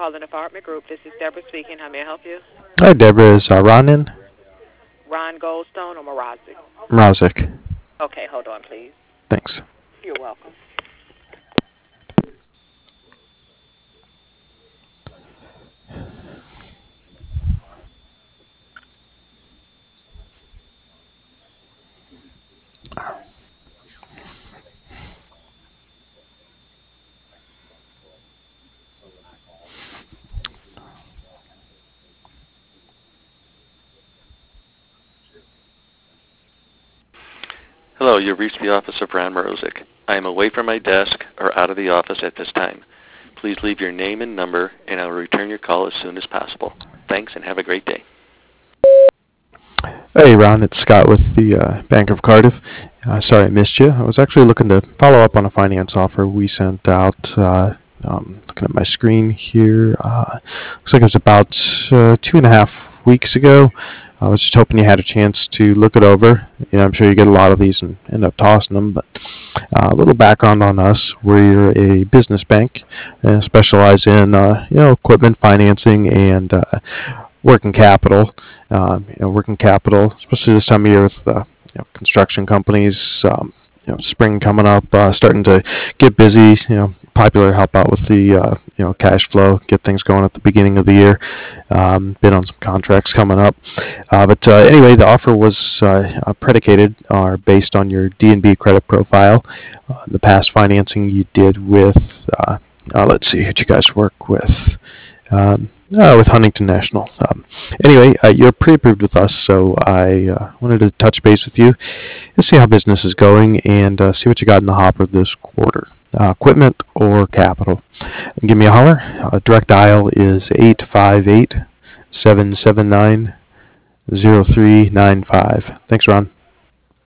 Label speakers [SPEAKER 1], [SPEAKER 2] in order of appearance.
[SPEAKER 1] calling Apartment Group. This is Deborah speaking. How may I help you?
[SPEAKER 2] Hi, Deborah. Is Ron in?
[SPEAKER 1] Ron Goldstone or Marazic?
[SPEAKER 2] Mrazik.
[SPEAKER 1] Okay, hold on, please.
[SPEAKER 2] Thanks.
[SPEAKER 1] You're welcome.
[SPEAKER 3] Hello, you've reached the office of Ron Morozik. I am away from my desk or out of the office at this time. Please leave your name and number, and I will return your call as soon as possible. Thanks, and have a great day.
[SPEAKER 2] Hey, Ron. It's Scott with the Bank of Cardiff. Sorry I missed you. I was actually looking to follow up on a finance offer we sent out. Looking at my screen here. Looks like it was about 2.5 weeks ago. I was just hoping you had a chance to look it over. I'm sure you get a lot of these and end up tossing them, but a little background on us. We're a business bank and specialize in equipment financing and working capital. Working capital, especially this time of year with construction companies. Spring coming up, starting to get busy. Popular help out with the cash flow, get things going at the beginning of the year. Been on some contracts coming up, but anyway, the offer was predicated or based on your D&B credit profile, the past financing you did with. Let's see, who you guys work with. With Huntington National. Anyway, you're pre-approved with us, so I wanted to touch base with you and see how business is going and see what you got in the hopper this quarter. Equipment or capital. And give me a holler. Direct dial is 858-779-0395. Thanks, Ron.